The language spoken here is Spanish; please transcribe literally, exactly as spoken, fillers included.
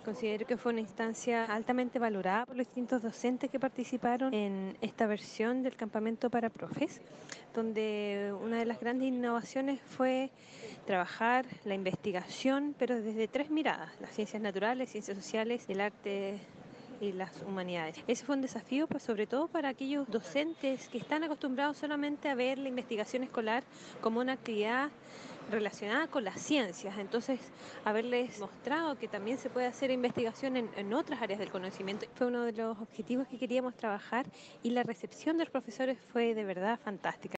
Considero que fue una instancia altamente valorada por los distintos docentes que participaron en esta versión del campamento para profes, donde una de las grandes innovaciones fue trabajar la investigación, pero desde tres miradas: las ciencias naturales, ciencias sociales, el arte y las humanidades. Ese fue un desafío, pues sobre todo para aquellos docentes que están acostumbrados solamente a ver la investigación escolar como una actividad relacionada con las ciencias. Entonces, haberles mostrado que también se puede hacer investigación en, en otras áreas del conocimiento fue uno de los objetivos que queríamos trabajar, y la recepción de los profesores fue de verdad fantástica.